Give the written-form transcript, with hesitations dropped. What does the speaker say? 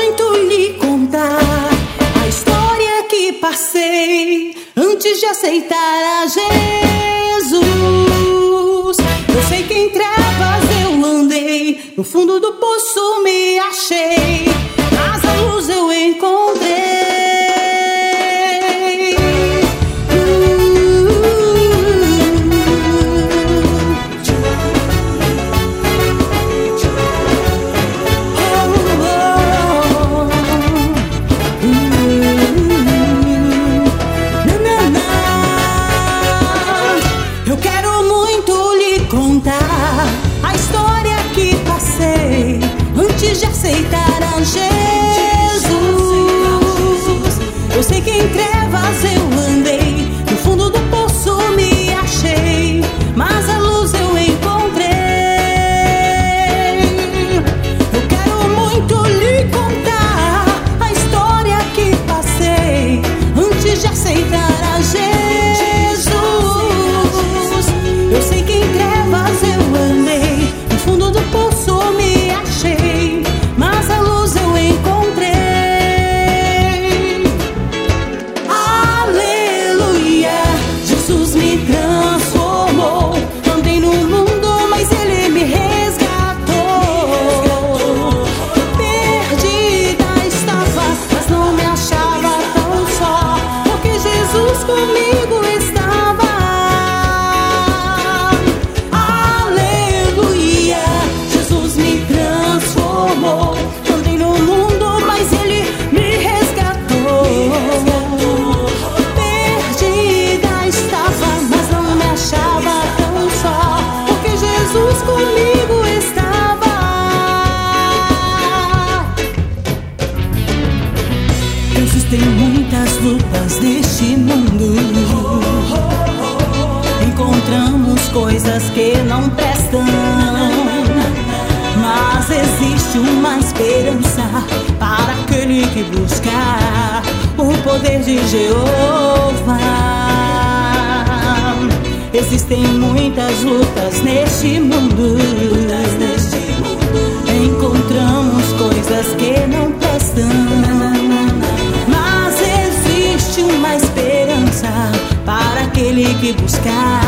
muito lhe contar a história que passei antes de aceitar a Jesus. Eu sei que em trevas eu andei, no fundo do poço me achei, mas a luz eu encontrei. Eu quero muito lhe contar a história que passei antes de aceitar a Jesus. Eu sei que em trevas eu andei, no fundo do poço me achei, mas a luz eu encontrei. Eu quero muito lhe contar a história que passei antes de aceitar a Jesus. Eu sei que em trevas eu andei, no fundo do poço me achei, mas a luz eu encontrei. Aleluia, Jesus me transformou. Andei no mundo, mas Ele me resgatou. Perdida estava, mas não me achava tão só, porque Jesus comigo estava. Andei no mundo, mas Ele me resgatou. Perdida estava, mas não me achava tão só, porque Jesus comigo estava. Existem muitas lutas neste mundo, encontramos coisas que não prestam, mas existe uma esperança para aquele que buscar o poder de Jeová. Existem muitas lutas neste mundo, encontramos coisas que não prestam, mas existe uma esperança para aquele que buscar